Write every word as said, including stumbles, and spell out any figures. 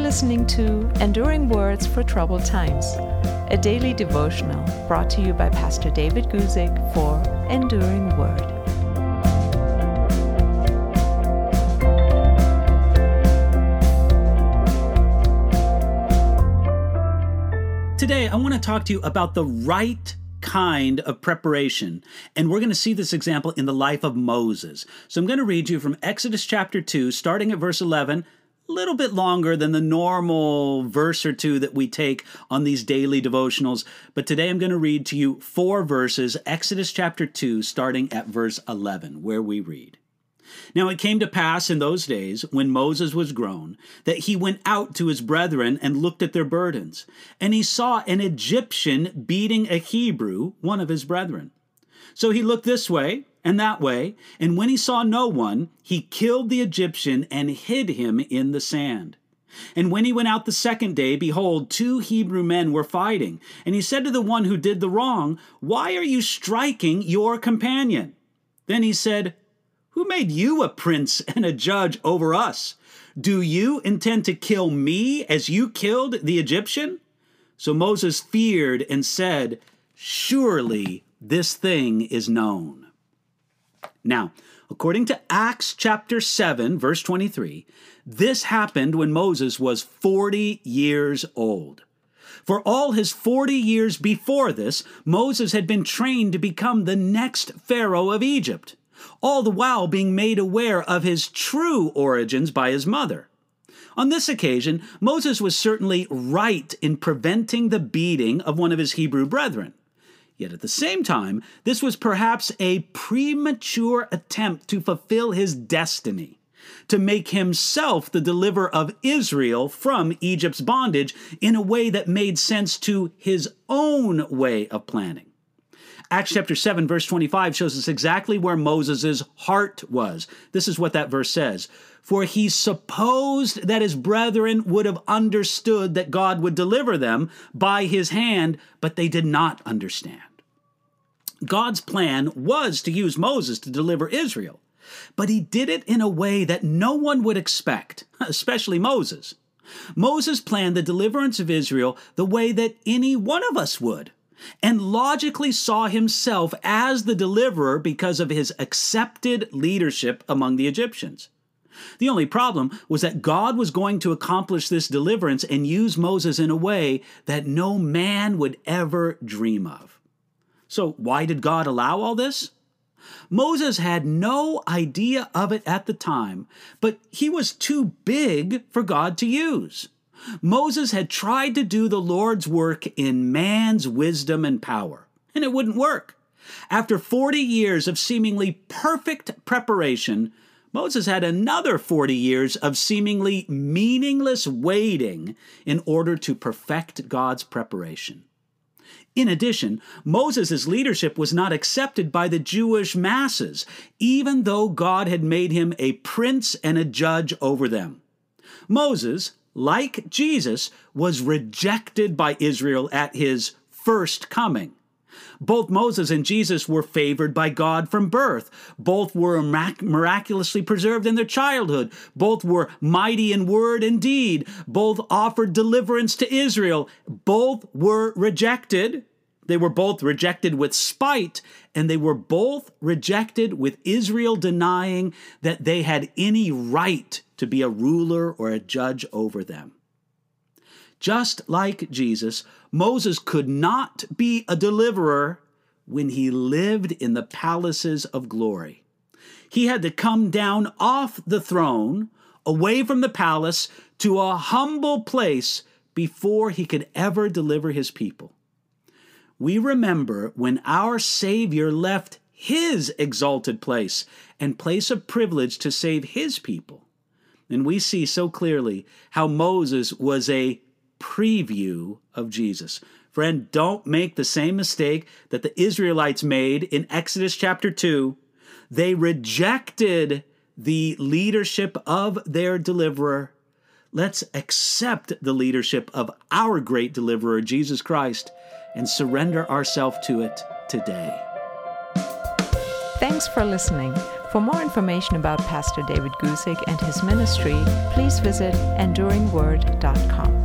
listening to Enduring Words for Troubled Times, a daily devotional brought to you by Pastor David Guzik for Enduring Word. Today, I want to talk to you about the right kind of preparation, and we're going to see this example in the life of Moses. So I'm going to read you from Exodus chapter two, starting at verse eleven, a little bit longer than the normal verse or two that we take on these daily devotionals, but today I'm going to read to you four verses, Exodus chapter two, starting at verse eleven, where we read. Now it came to pass in those days, when Moses was grown, that he went out to his brethren and looked at their burdens. And he saw an Egyptian beating a Hebrew, one of his brethren. So he looked this way and that way, and when he saw no one, he killed the Egyptian and hid him in the sand. And when he went out the second day, behold, two Hebrew men were fighting. And he said to the one who did the wrong, "Why are you striking your companion?" Then he said, "Who made you a prince and a judge over us? Do you intend to kill me as you killed the Egyptian?" So Moses feared and said, "Surely this thing is known." Now, according to Acts chapter seven, verse twenty-three, this happened when Moses was forty years old. For all his forty years before this, Moses had been trained to become the next Pharaoh of Egypt, all the while being made aware of his true origins by his mother. On this occasion, Moses was certainly right in preventing the beating of one of his Hebrew brethren. Yet at the same time, this was perhaps a premature attempt to fulfill his destiny, to make himself the deliverer of Israel from Egypt's bondage in a way that made sense to his own way of planning. Acts chapter seven, verse twenty-five shows us exactly where Moses' heart was. This is what that verse says. For he supposed that his brethren would have understood that God would deliver them by his hand, but they did not understand. God's plan was to use Moses to deliver Israel, but he did it in a way that no one would expect, especially Moses. Moses planned the deliverance of Israel the way that any one of us would, and logically saw himself as the deliverer because of his accepted leadership among the Egyptians. The only problem was that God was going to accomplish this deliverance and use Moses in a way that no man would ever dream of. So why did God allow all this? Moses had no idea of it at the time, but he was too big for God to use. Moses had tried to do the Lord's work in man's wisdom and power, and it wouldn't work. After forty years of seemingly perfect preparation, Moses had another forty years of seemingly meaningless waiting in order to perfect God's preparation. In addition, Moses' leadership was not accepted by the Jewish masses, even though God had made him a prince and a judge over them. Moses, like Jesus, was rejected by Israel at his first coming. Both Moses and Jesus were favored by God from birth. Both were mirac- miraculously preserved in their childhood. Both were mighty in word and deed. Both offered deliverance to Israel. Both were rejected. They were both rejected with spite, and they were both rejected with Israel denying that they had any right to be a ruler or a judge over them. Just like Jesus, Moses could not be a deliverer when he lived in the palaces of glory. He had to come down off the throne, away from the palace, to a humble place before he could ever deliver his people. We remember when our Savior left his exalted place and place of privilege to save his people. And we see so clearly how Moses was a preview of Jesus. Friend, don't make the same mistake that the Israelites made in Exodus chapter two. They rejected the leadership of their deliverer. Let's accept the leadership of our great deliverer, Jesus Christ, and surrender ourselves to it today. Thanks for listening. For more information about Pastor David Guzik and his ministry, please visit enduring word dot com.